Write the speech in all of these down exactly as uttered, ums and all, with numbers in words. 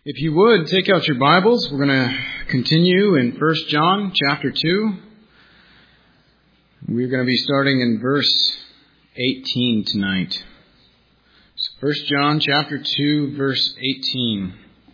If you would, take out your Bibles. We're going to continue in First John chapter two. We're going to be starting in verse eighteen tonight. So First John chapter two, verse eighteen.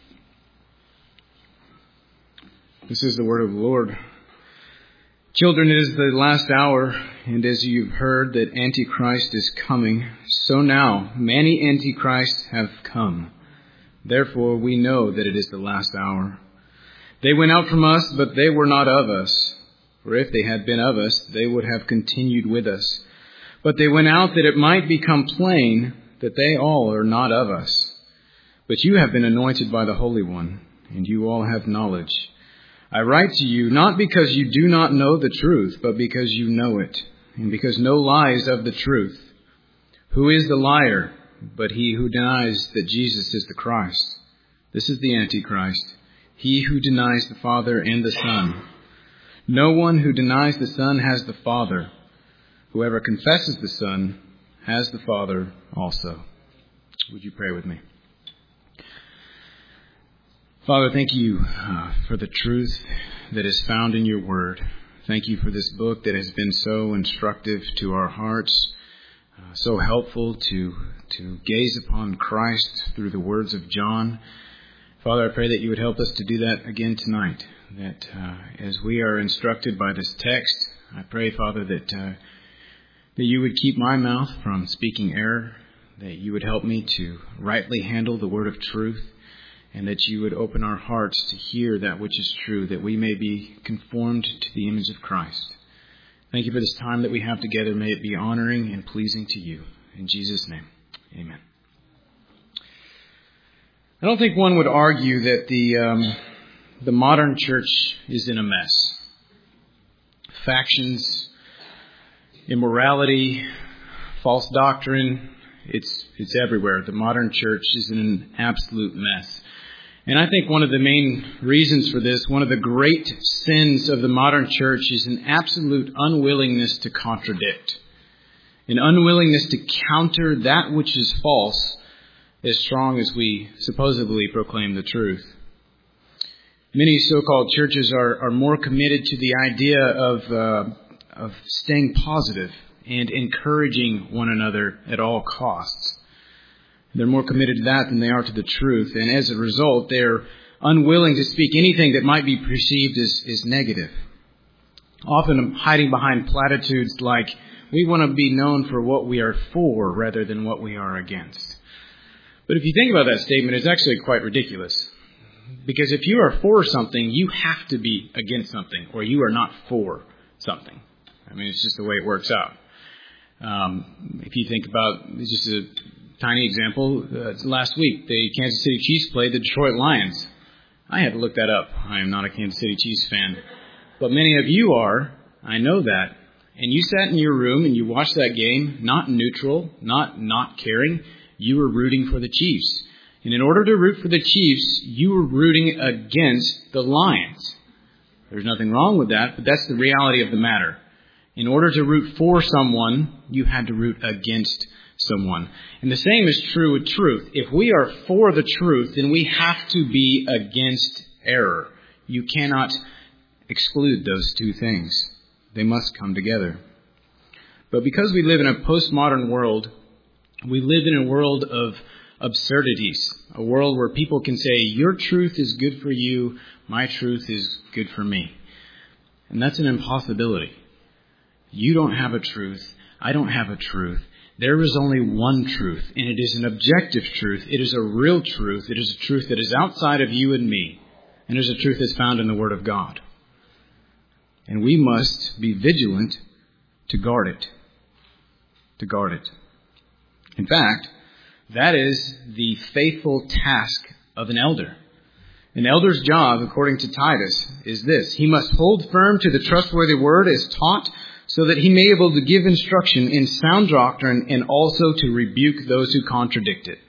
This is the word of the Lord. Children, it is the last hour, and as you've heard that Antichrist is coming, so now many Antichrists have come. Therefore we know that it is the last hour. They went out from us, but they were not of us. For if they had been of us, they would have continued with us. But they went out that it might become plain that they all are not of us. But you have been anointed by the Holy One, and you all have knowledge. I write to you not because you do not know the truth, but because you know it, and because no lie is of the truth. Who is the liar but he who denies that Jesus is the Christ? This is the Antichrist, he who denies the Father and the Son. No one who denies the Son has the Father. Whoever confesses the Son has the Father also. Would you pray with me? Father, thank you uh, for the truth that is found in your word. Thank you for this book that has been so instructive to our hearts, uh, so helpful to to gaze upon Christ through the words of John. Father, I pray that you would help us to do that again tonight, that uh, as we are instructed by this text, I pray, Father, that uh, that you would keep my mouth from speaking error, that you would help me to rightly handle the word of truth, and that you would open our hearts to hear that which is true, that we may be conformed to the image of Christ. Thank you for this time that we have together. May it be honoring and pleasing to you. In Jesus' name, amen. I don't think one would argue that the um, the modern church is in a mess. Factions, immorality, false doctrine, it's it's everywhere. The modern church is in an absolute mess. And I think one of the main reasons for this, one of the great sins of the modern church, is an absolute unwillingness to contradict. An unwillingness to counter that which is false as strong as we supposedly proclaim the truth. Many so-called churches are, are more committed to the idea of, uh, of staying positive and encouraging one another at all costs. They're more committed to that than they are to the truth. And as a result, they're unwilling to speak anything that might be perceived as, as negative. Often hiding behind platitudes like, we want to be known for what we are for rather than what we are against. But if you think about that statement, it's actually quite ridiculous. Because if you are for something, you have to be against something, or you are not for something. I mean, it's just the way it works out. Um, if you think about, just a tiny example, uh, last week, the Kansas City Chiefs played the Detroit Lions. I had to look that up. I am not a Kansas City Chiefs fan. But many of you are. I know that. And you sat in your room and you watched that game, not neutral, not not caring. You were rooting for the Chiefs. And in order to root for the Chiefs, you were rooting against the Lions. There's nothing wrong with that, but that's the reality of the matter. In order to root for someone, you had to root against someone. And the same is true with truth. If we are for the truth, then we have to be against error. You cannot exclude those two things. They must come together. But because we live in a postmodern world, we live in a world of absurdities, a world where people can say, your truth is good for you, my truth is good for me. And that's an impossibility. You don't have a truth, I don't have a truth. There is only one truth, and it is an objective truth. It is a real truth. It is a truth that is outside of you and me, and it is a truth that's found in the Word of God. And we must be vigilant to guard it. To guard it. In fact, that is the faithful task of an elder. An elder's job, according to Titus, is this. He must hold firm to the trustworthy word as taught, so that he may be able to give instruction in sound doctrine and also to rebuke those who contradict it.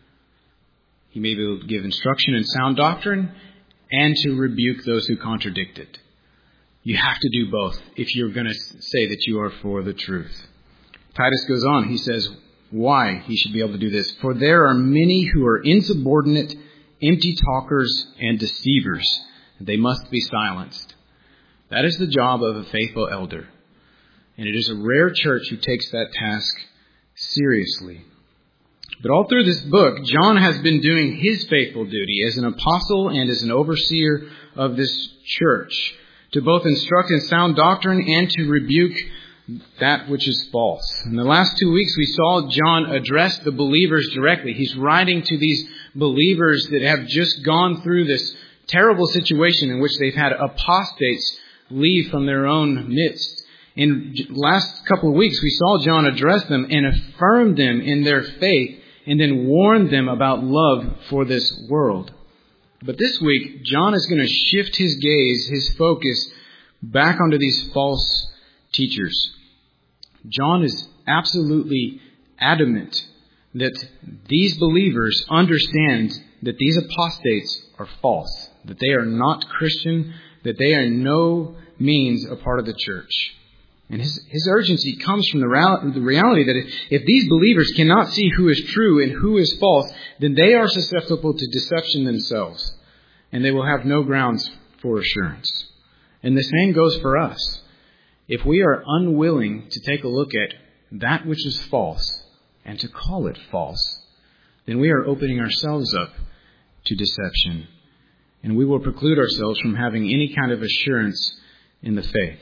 He may be able to give instruction in sound doctrine and to rebuke those who contradict it. You have to do both if you're going to say that you are for the truth. Titus goes on. He says why he should be able to do this. For there are many who are insubordinate, empty talkers, and deceivers. They must be silenced. That is the job of a faithful elder. And it is a rare church who takes that task seriously. But all through this book, John has been doing his faithful duty as an apostle and as an overseer of this church, to both instruct in sound doctrine and to rebuke that which is false. In the last two weeks, we saw John address the believers directly. He's writing to these believers that have just gone through this terrible situation in which they've had apostates leave from their own midst. In the last couple of weeks, we saw John address them and affirm them in their faith and then warn them about love for this world. But this week, John is going to shift his gaze, his focus, back onto these false teachers. John is absolutely adamant that these believers understand that these apostates are false, that they are not Christian, that they are no means a part of the church. And his, his urgency comes from the, real, the reality that if, if these believers cannot see who is true and who is false, then they are susceptible to deception themselves, and they will have no grounds for assurance. And the same goes for us. If we are unwilling to take a look at that which is false and to call it false, then we are opening ourselves up to deception, and we will preclude ourselves from having any kind of assurance in the faith.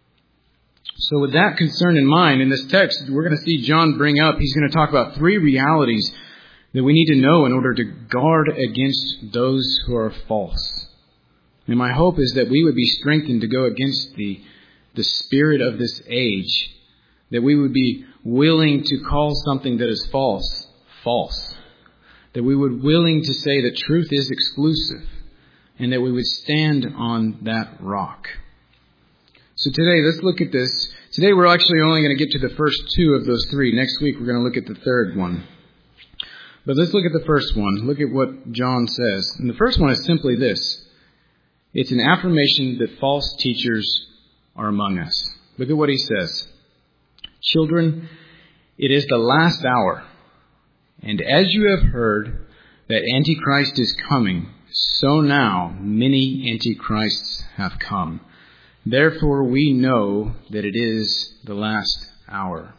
So with that concern in mind, in this text, we're going to see John bring up, he's going to talk about three realities that we need to know in order to guard against those who are false. And my hope is that we would be strengthened to go against the, the spirit of this age, that we would be willing to call something that is false, false, that we would be willing to say that truth is exclusive, and that we would stand on that rock. So today, let's look at this. Today, we're actually only going to get to the first two of those three. Next week, we're going to look at the third one. But let's look at the first one. Look at what John says. And the first one is simply this. It's an affirmation that false teachers are among us. Look at what he says. Children, it is the last hour. And as you have heard that Antichrist is coming, so now many Antichrists have come. Therefore, we know that it is the last hour.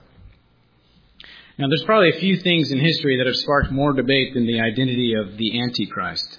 Now, there's probably a few things in history that have sparked more debate than the identity of the Antichrist.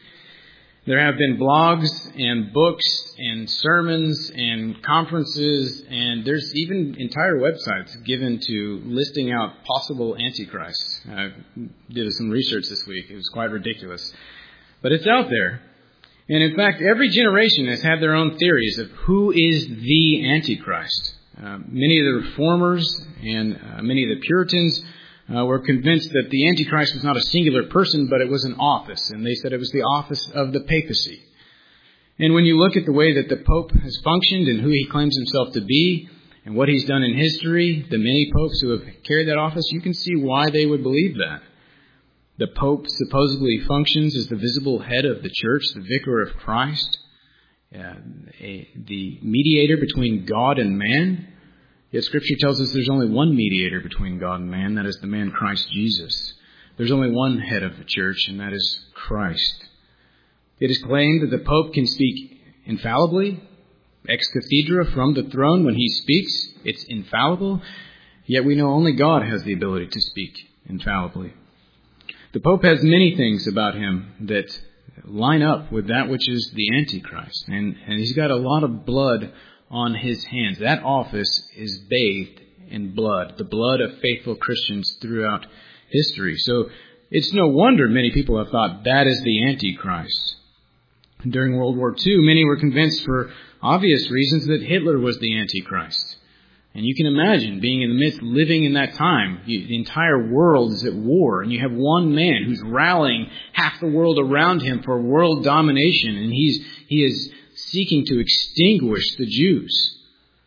There have been blogs and books and sermons and conferences, and there's even entire websites given to listing out possible Antichrists. I did some research this week. It was quite ridiculous. But it's out there. And in fact, every generation has had their own theories of who is the Antichrist. Uh, many of the reformers and uh, many of the Puritans uh, were convinced that the Antichrist was not a singular person, but it was an office. And they said it was the office of the papacy. And when you look at the way that the Pope has functioned and who he claims himself to be and what he's done in history, the many popes who have carried that office, you can see why they would believe that. The Pope supposedly functions as the visible head of the church, the vicar of Christ, uh, a, the mediator between God and man. Yet Scripture tells us there's only one mediator between God and man, that is the man Christ Jesus. There's only one head of the church, and that is Christ. It is claimed that the Pope can speak infallibly, ex cathedra, from the throne. When he speaks, it's infallible. Yet we know only God has the ability to speak infallibly. The Pope has many things about him that line up with that which is the Antichrist. And, and he's got a lot of blood on his hands. That office is bathed in blood, the blood of faithful Christians throughout history. So it's no wonder many people have thought that is the Antichrist. During World War Two, many were convinced for obvious reasons that Hitler was the Antichrist. And you can imagine being in the midst, living in that time. You, the entire world is at war, and you have one man who's rallying half the world around him for world domination, and he's he is seeking to extinguish the Jews.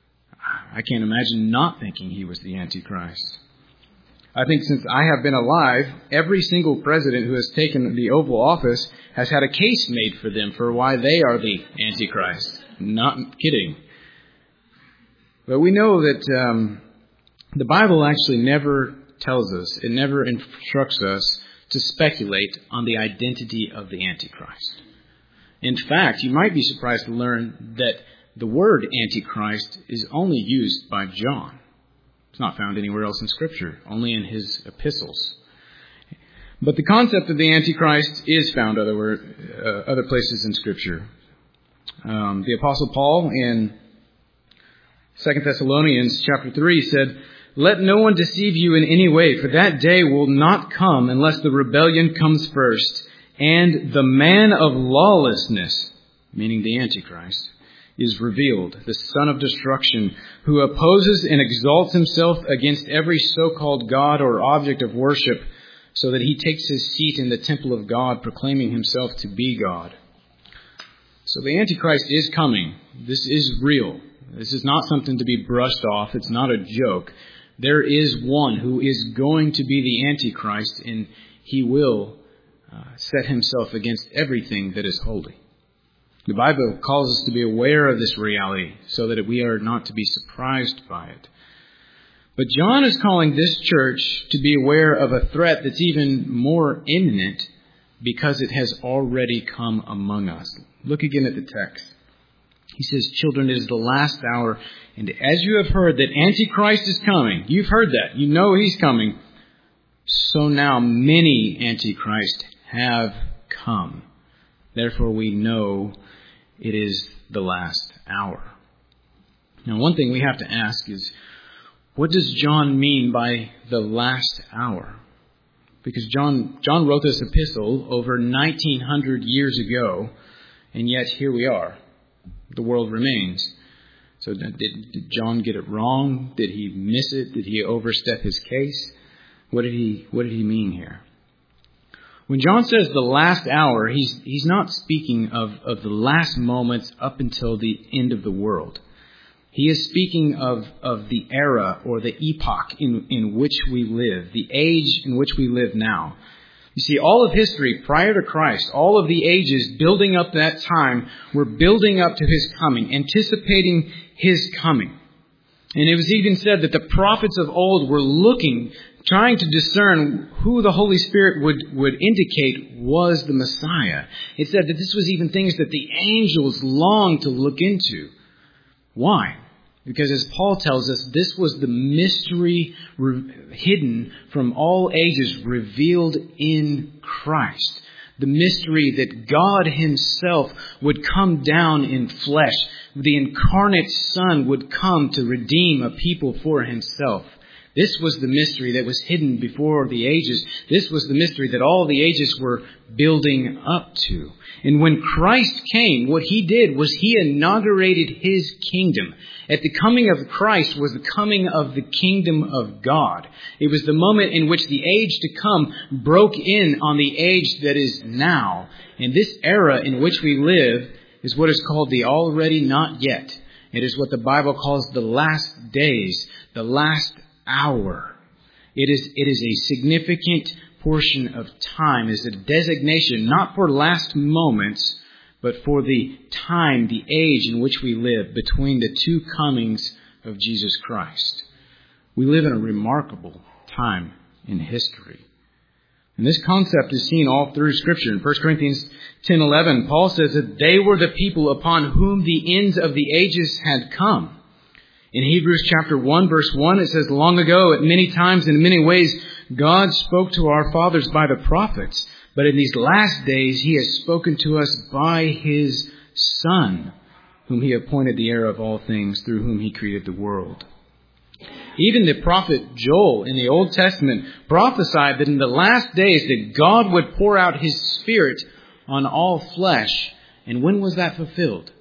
I can't imagine not thinking he was the Antichrist. I think since I have been alive, every single president who has taken the Oval Office has had a case made for them for why they are the Antichrist. Not kidding. But we know that um, the Bible actually never tells us, it never instructs us to speculate on the identity of the Antichrist. In fact, you might be surprised to learn that the word Antichrist is only used by John. It's not found anywhere else in Scripture, only in his epistles. But the concept of the Antichrist is found other, uh, other places in Scripture. Um, the Apostle Paul in Second Thessalonians chapter three said, "Let no one deceive you in any way, for that day will not come unless the rebellion comes first, and the man of lawlessness," meaning the Antichrist, "is revealed, the son of destruction, who opposes and exalts himself against every so-called God or object of worship, so that he takes his seat in the temple of God, proclaiming himself to be God." So the Antichrist is coming. This is real. This is not something to be brushed off. It's not a joke. There is one who is going to be the Antichrist, and he will uh, set himself against everything that is holy. The Bible calls us to be aware of this reality so that we are not to be surprised by it. But John is calling this church to be aware of a threat that's even more imminent because it has already come among us. Look again at the text. He says, "Children, it is the last hour, and as you have heard that Antichrist is coming," you've heard that, you know he's coming, "so now many Antichrists have come. Therefore we know it is the last hour." Now, one thing we have to ask is, what does John mean by the last hour? Because John John wrote this epistle over nineteen hundred years ago, and yet here we are. The world remains. So did, did John get it wrong? Did he miss it? Did he overstep his case? What did he What did he mean here? When John says the last hour, he's he's not speaking of, of the last moments up until the end of the world. He is speaking of, of the era or the epoch in, in which we live, the age in which we live now. You see, all of history prior to Christ, all of the ages building up that time, were building up to his coming, anticipating his coming. And it was even said that the prophets of old were looking, trying to discern who the Holy Spirit would, would indicate was the Messiah. It said that this was even things that the angels longed to look into. Why? Because as Paul tells us, this was the mystery re- hidden from all ages, revealed in Christ. The mystery that God himself would come down in flesh. The incarnate Son would come to redeem a people for himself. This was the mystery that was hidden before the ages. This was the mystery that all the ages were building up to. And when Christ came, what he did was he inaugurated his kingdom. At the coming of Christ was the coming of the kingdom of God. It was the moment in which the age to come broke in on the age that is now. And this era in which we live is what is called the already not yet. It is what the Bible calls the last days, the last hour. It is, it is a significant portion of time. It is a designation not for last moments, but for the time, the age in which we live between the two comings of Jesus Christ. We live in a remarkable time in history. And this concept is seen all through Scripture. In First Corinthians ten eleven, Paul says that they were the people upon whom the ends of the ages had come. In Hebrews chapter one, verse one, it says, "Long ago, at many times and in many ways, God spoke to our fathers by the prophets. But in these last days, he has spoken to us by his Son, whom he appointed the heir of all things, through whom he created the world." Even the prophet Joel in the Old Testament prophesied that in the last days that God would pour out his Spirit on all flesh. And when was that fulfilled?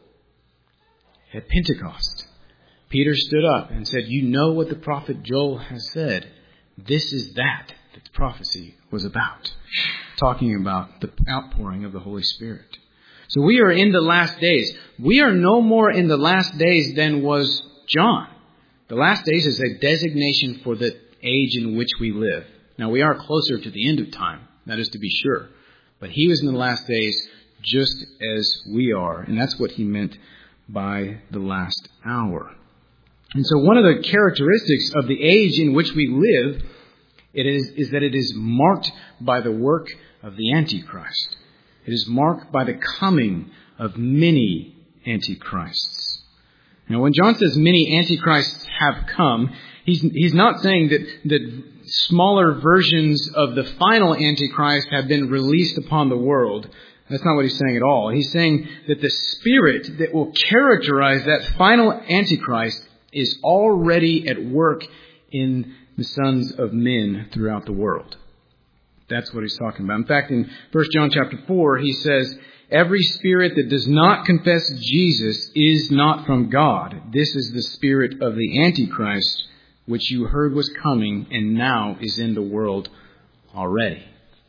At Pentecost. Peter stood up and said, "You know what the prophet Joel has said. This is that that the prophecy was about." Talking about the outpouring of the Holy Spirit. So we are in the last days. We are no more in the last days than was John. The last days is a designation for the age in which we live. Now, we are closer to the end of time. That is to be sure. But he was in the last days just as we are. And that's what he meant by the last hour. And so one of the characteristics of the age in which we live it is, is that it is marked by the work of the Antichrist. It is marked by the coming of many Antichrists. Now, when John says many Antichrists have come, he's, he's not saying that, that smaller versions of the final Antichrist have been released upon the world. That's not what he's saying at all. He's saying that the spirit that will characterize that final Antichrist is already at work in the sons of men throughout the world. That's what he's talking about. In fact, in First John chapter four, he says, every spirit that does not confess Jesus is not from God. This is the spirit of the Antichrist, which you heard was coming and now is in the world already.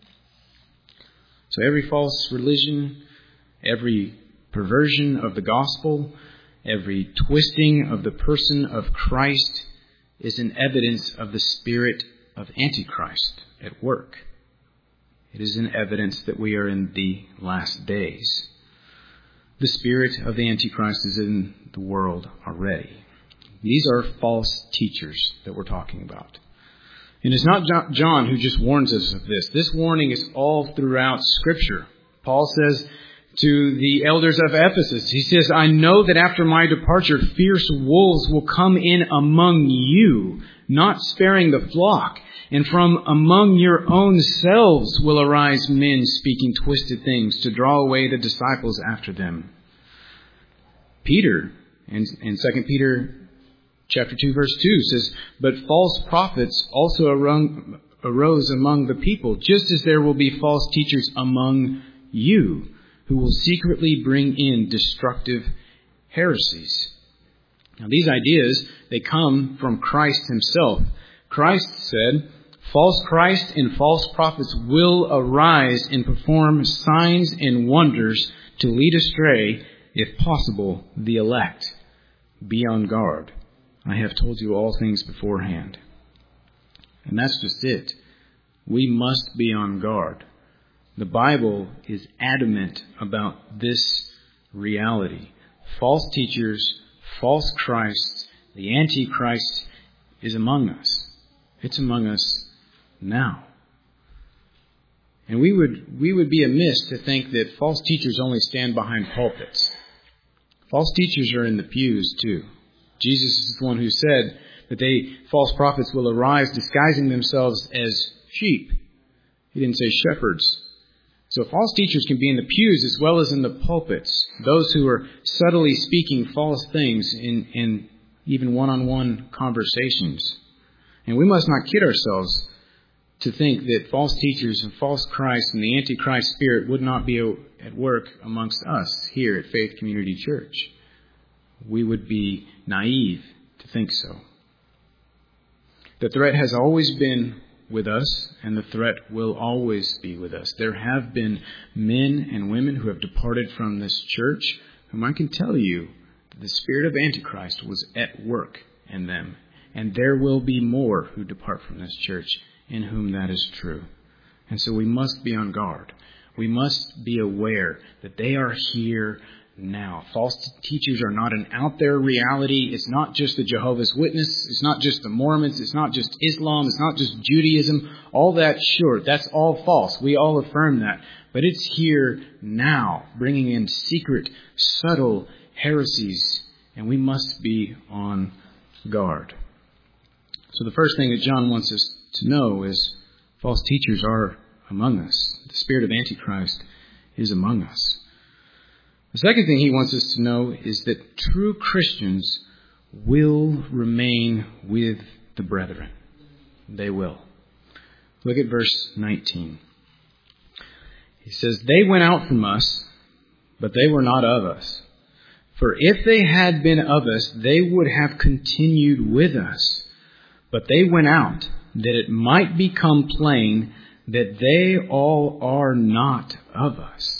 So every false religion, every perversion of the gospel, every twisting of the person of Christ is an evidence of the spirit of Antichrist at work. It is an evidence that we are in the last days. The spirit of the Antichrist is in the world already. These are false teachers that we're talking about. And it's not John who just warns us of this. This warning is all throughout Scripture. Paul says to the elders of Ephesus, he says, I know that after my departure, fierce wolves will come in among you, not sparing the flock. And from among your own selves will arise men speaking twisted things to draw away the disciples after them. Peter, in, in Second Peter chapter two, verse two, says, but false prophets also arose among the people, just as there will be false teachers among you, who will secretly bring in destructive heresies. Now, these ideas, they come from Christ himself. Christ said, false Christ and false prophets will arise and perform signs and wonders to lead astray, if possible, the elect. Be on guard. I have told you all things beforehand. And that's just it. We must be on guard. The Bible is adamant about this reality. False teachers, false Christs, the Antichrist is among us. It's among us now. And we would we would be amiss to think that false teachers only stand behind pulpits. False teachers are in the pews too. Jesus is the one who said that they false prophets will arise disguising themselves as sheep. He didn't say shepherds. So false teachers can be in the pews as well as in the pulpits. Those who are subtly speaking false things in, in even one-on-one conversations. And we must not kid ourselves to think that false teachers and false Christ and the Antichrist spirit would not be at work amongst us here at Faith Community Church. We would be naive to think so. The threat has always been with us, and the threat will always be with us. There have been men and women who have departed from this church, whom I can tell you that the spirit of Antichrist was at work in them. And there will be more who depart from this church in whom that is true. And so we must be on guard. We must be aware that they are here now. False teachers are not an out there reality. It's not just the Jehovah's Witnesses. It's not just the Mormons. It's not just Islam. It's not just Judaism. All that, sure, that's all false. We all affirm that. But it's here now, bringing in secret, subtle heresies. And we must be on guard. So the first thing that John wants us to know is false teachers are among us. The spirit of Antichrist is among us. The second thing he wants us to know is that true Christians will remain with the brethren. They will. Look at verse nineteen. He says, they went out from us, but they were not of us. For if they had been of us, they would have continued with us. But they went out, that it might become plain that they all are not of us.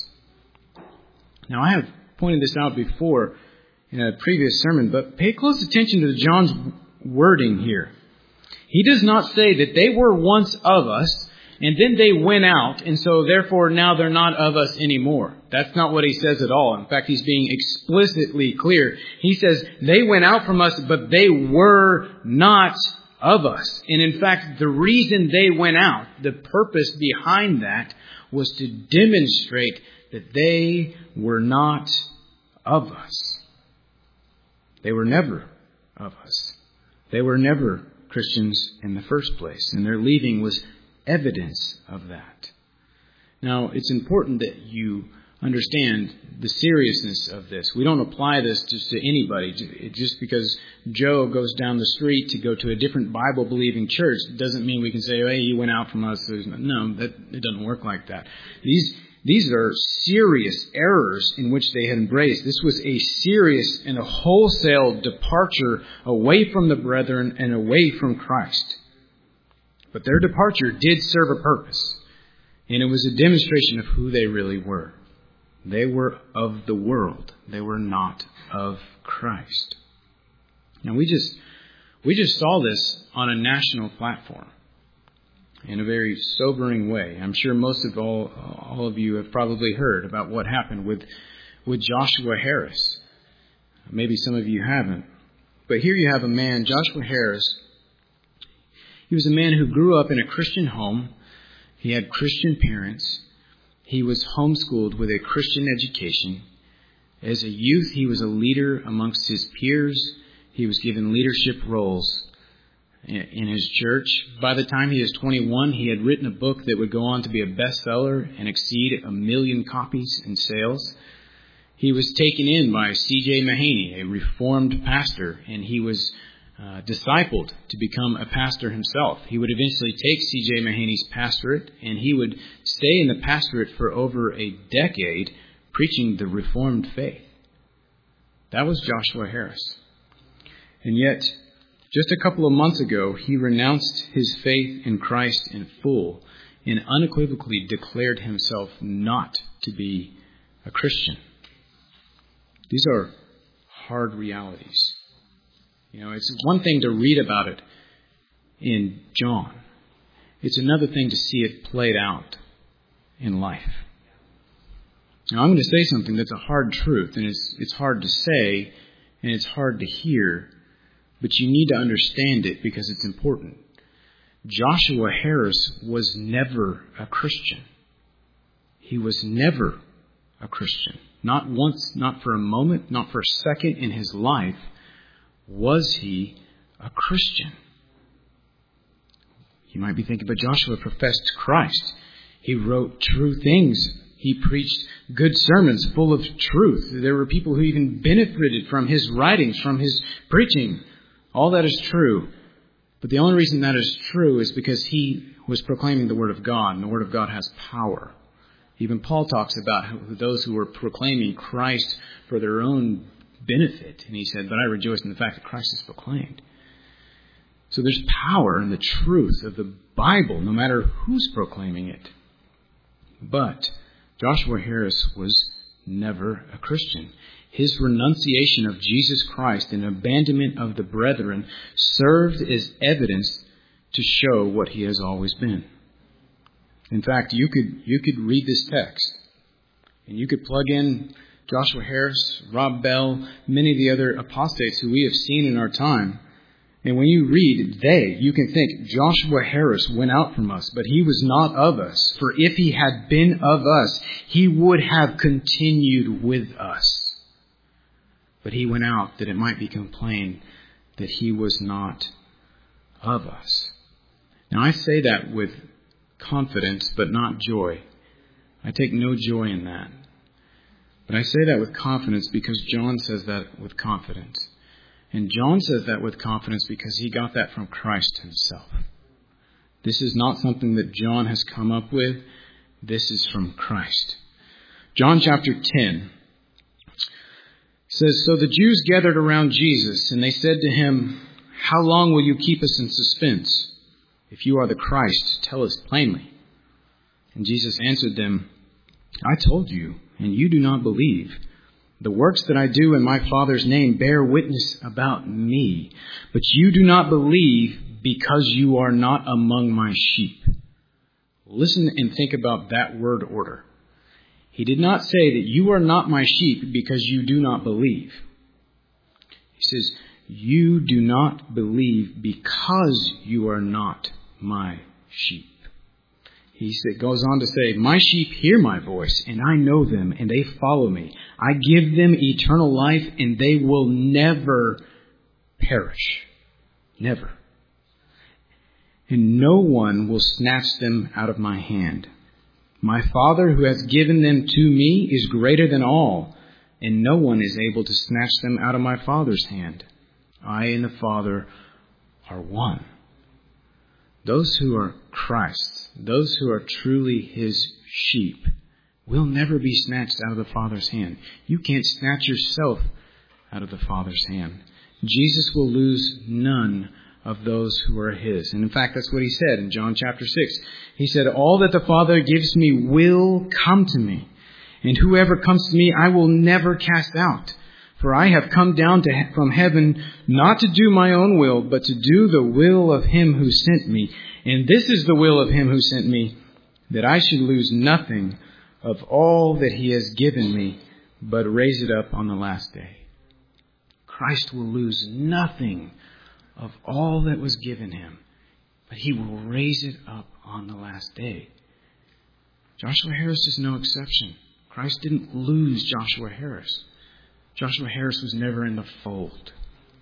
Now, I have pointed this out before in a previous sermon, but pay close attention to John's wording here. He does not say that they were once of us, and then they went out, and so therefore now they're not of us anymore. That's not what he says at all. In fact, he's being explicitly clear. He says they went out from us, but they were not of us. And in fact, the reason they went out, the purpose behind that, was to demonstrate that they were not of us. They were never of us. They were never Christians in the first place, and their leaving was evidence of that. Now, it's important that you understand the seriousness of this. We don't apply this just to anybody. Just because Joe goes down the street to go to a different Bible-believing church doesn't mean we can say, hey, he went out from us. No, that, it doesn't work like that. These These are serious errors in which they had embraced. This was a serious and a wholesale departure away from the brethren and away from Christ. But their departure did serve a purpose, and it was a demonstration of who they really were. They were of the world. They were not of Christ. Now we just we just saw this on a national platform in a very sobering way. I'm sure most of all all of you have probably heard about what happened with with Joshua Harris. Maybe some of you haven't. But here you have a man, Joshua Harris. He was a man who grew up in a Christian home. He had Christian parents. He was homeschooled with a Christian education. As a youth, he was a leader amongst his peers. He was given leadership roles in his church. By the time he was twenty-one, he had written a book that would go on to be a bestseller and exceed a million copies in sales. He was taken in by C J Mahaney, a Reformed pastor, and he was uh, discipled to become a pastor himself. He would eventually take C J Mahaney's pastorate, and he would stay in the pastorate for over a decade, preaching the Reformed faith. That was Joshua Harris. And yet, just a couple of months ago, he renounced his faith in Christ in full and unequivocally declared himself not to be a Christian. These are hard realities. You know, it's one thing to read about it in John. It's another thing to see it played out in life. Now, I'm going to say something that's a hard truth, and it's it's hard to say, and it's hard to hear, but you need to understand it because it's important. Joshua Harris was never a Christian. He was never a Christian. Not once, not for a moment, not for a second in his life was he a Christian. You might be thinking, but Joshua professed Christ. He wrote true things. He preached good sermons full of truth. There were people who even benefited from his writings, from his preaching. All that is true. But the only reason that is true is because he was proclaiming the Word of God, and the Word of God has power. Even Paul talks about those who were proclaiming Christ for their own benefit. And he said, but I rejoice in the fact that Christ is proclaimed. So there's power in the truth of the Bible, no matter who's proclaiming it. But Joshua Harris was never a Christian. His renunciation of Jesus Christ and abandonment of the brethren served as evidence to show what he has always been. In fact, you could you could read this text, and you could plug in Joshua Harris, Rob Bell, many of the other apostates who we have seen in our time. And when you read they, you can think, Joshua Harris went out from us, but he was not of us. For if he had been of us, he would have continued with us. But he went out that it might be complained that he was not of us. Now I say that with confidence, but not joy. I take no joy in that. But I say that with confidence because John says that with confidence. And John says that with confidence because he got that from Christ himself. This is not something that John has come up with. This is from Christ. John chapter ten says, so the Jews gathered around Jesus, and they said to him, how long will you keep us in suspense? If you are the Christ, tell us plainly. And Jesus answered them, I told you, and you do not believe. The works that I do in my Father's name bear witness about me, but you do not believe because you are not among my sheep. Listen and think about that word order. He did not say that you are not my sheep because you do not believe. He says, you do not believe because you are not my sheep. He goes on to say, my sheep hear my voice, and I know them, and they follow me. I give them eternal life, and they will never perish. Never. And no one will snatch them out of my hand. My Father who has given them to me is greater than all, and no one is able to snatch them out of my Father's hand. I and the Father are one. Those who are Christ's, those who are truly His sheep, will never be snatched out of the Father's hand. You can't snatch yourself out of the Father's hand. Jesus will lose none of those who are His. And in fact, that's what He said in John chapter six. He said, all that the Father gives me will come to me, and whoever comes to me I will never cast out. For I have come down to he- from heaven not to do my own will, but to do the will of Him who sent me. And this is the will of Him who sent me, that I should lose nothing of all that He has given me, but raise it up on the last day. Christ will lose nothing of all that was given Him, but He will raise it up on the last day. Joshua Harris is no exception. Christ didn't lose Joshua Harris. Joshua Harris was never in the fold.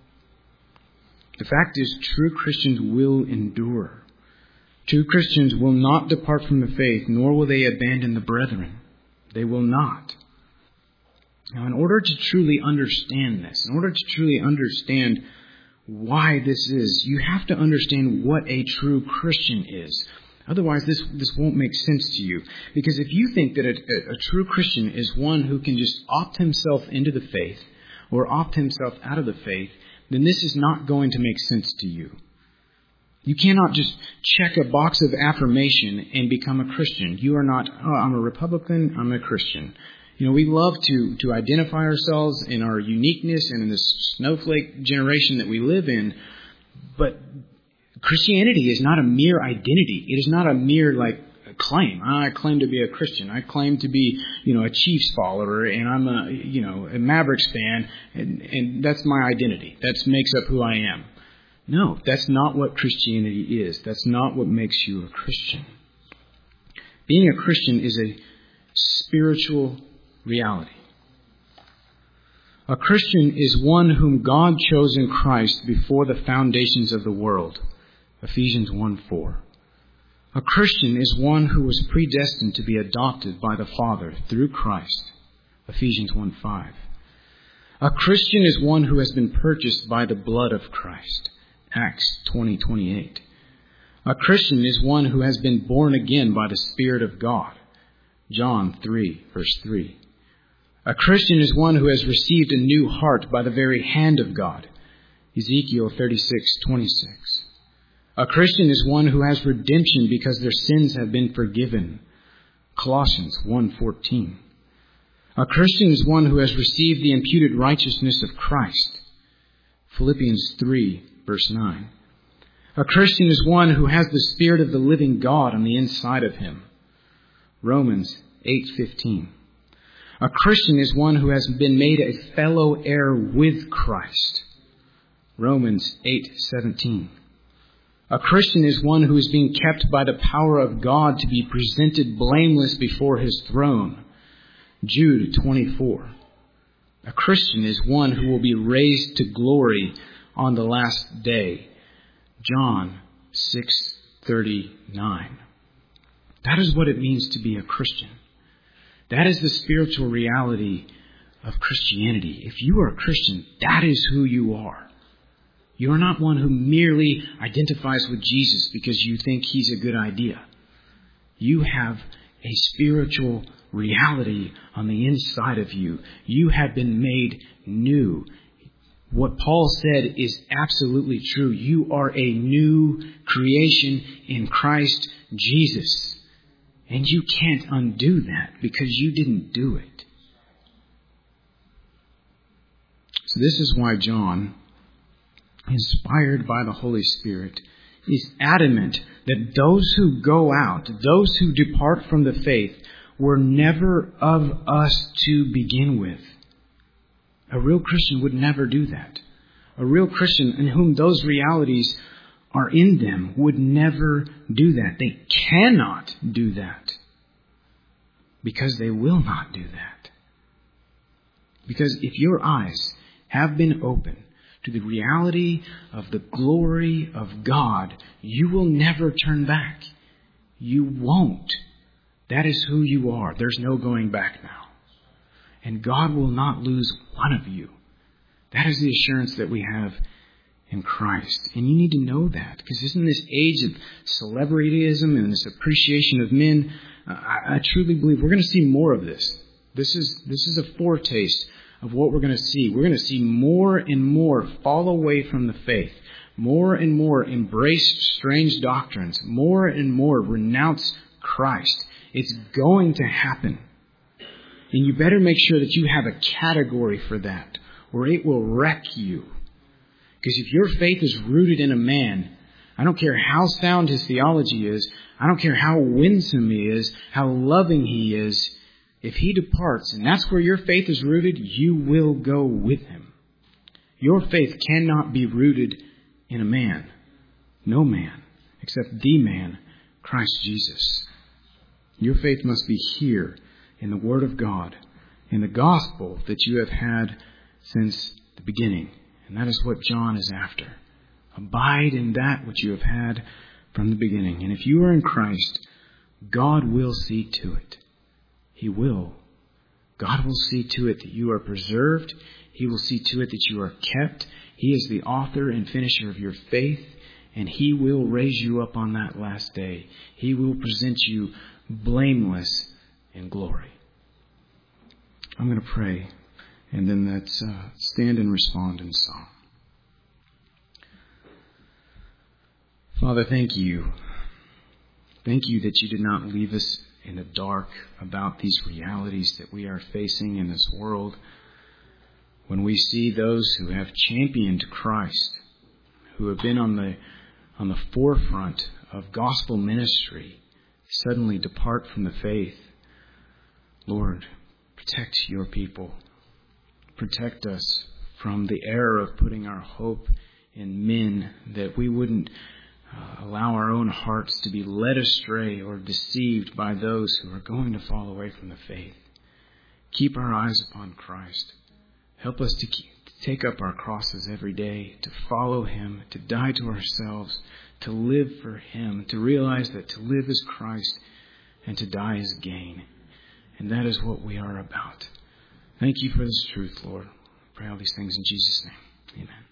The fact is, true Christians will endure. True Christians will not depart from the faith, nor will they abandon the brethren. They will not. Now, in order to truly understand this, in order to truly understand why this is, you have to understand what a true Christian is. Otherwise, this, this won't make sense to you. Because if you think that a, a, a true Christian is one who can just opt himself into the faith or opt himself out of the faith, then this is not going to make sense to you. You cannot just check a box of affirmation and become a Christian. You are not, oh, I'm a Republican, I'm a Christian. You know, we love to, to identify ourselves in our uniqueness and in this snowflake generation that we live in, but Christianity is not a mere identity. It is not a mere, like, claim. I claim to be a Christian. I claim to be, you know, a Chiefs follower, and I'm a, you know, a Mavericks fan, and, and that's my identity. That makes up who I am. No, that's not what Christianity is. That's not what makes you a Christian. Being a Christian is a spiritual reality. A Christian is one whom God chose in Christ before the foundations of the world. Ephesians one four. A Christian is one who was predestined to be adopted by the Father through Christ. Ephesians one five. A Christian is one who has been purchased by the blood of Christ. Acts twenty twenty-eight. A Christian is one who has been born again by the Spirit of God. John three, verse three. A Christian is one who has received a new heart by the very hand of God. Ezekiel thirty-six twenty-six. A Christian is one who has redemption because their sins have been forgiven. Colossians one fourteen. A Christian is one who has received the imputed righteousness of Christ. Philippians three, verse nine. A Christian is one who has the Spirit of the living God on the inside of him. Romans eight fifteen. A Christian is one who has been made a fellow heir with Christ. Romans eight seventeen. A Christian is one who is being kept by the power of God to be presented blameless before His throne. Jude twenty-four. A Christian is one who will be raised to glory on the last day. John six thirty-nine. That is what it means to be a Christian. That is the spiritual reality of Christianity. If you are a Christian, that is who you are. You are not one who merely identifies with Jesus because you think He's a good idea. You have a spiritual reality on the inside of you. You have been made new. What Paul said is absolutely true. You are a new creation in Christ Jesus. And you can't undo that because you didn't do it. So this is why John, inspired by the Holy Spirit, is adamant that those who go out, those who depart from the faith, were never of us to begin with. A real Christian would never do that. A real Christian in whom those realities are in them would never do that. They cannot do that because they will not do that. Because if your eyes have been opened to the reality of the glory of God, you will never turn back. You won't. That is who you are. There's no going back now. And God will not lose one of you. That is the assurance that we have in Christ. And you need to know that. Because in this age of celebrityism and this appreciation of men, uh, I, I truly believe we're going to see more of this. This is, this is a foretaste of what we're going to see. We're going to see more and more fall away from the faith. More and more embrace strange doctrines. More and more renounce Christ. It's going to happen. And you better make sure that you have a category for that, or it will wreck you. Because if your faith is rooted in a man, I don't care how sound his theology is, I don't care how winsome he is, how loving he is, if he departs, and that's where your faith is rooted, you will go with him. Your faith cannot be rooted in a man. No man, except the man, Christ Jesus. Your faith must be here in the Word of God, in the gospel that you have had since the beginning. And that is what John is after. Abide in that which you have had from the beginning. And if you are in Christ, God will see to it. He will. God will see to it that you are preserved. He will see to it that you are kept. He is the author and finisher of your faith. And He will raise you up on that last day. He will present you blameless in glory. I'm going to pray. And then let's uh, stand and respond in song. Father, thank you. Thank you that you did not leave us in the dark about these realities that we are facing in this world. When we see those who have championed Christ, who have been on the on the forefront of gospel ministry, suddenly depart from the faith, Lord, protect your people. Protect us from the error of putting our hope in men, that we wouldn't uh, allow our own hearts to be led astray or deceived by those who are going to fall away from the faith. Keep our eyes upon Christ. Help us to, keep, to take up our crosses every day, to follow Him, to die to ourselves, to live for Him, to realize that to live is Christ and to die is gain. And that is what we are about. Thank you for this truth, Lord. I pray all these things in Jesus' name. Amen.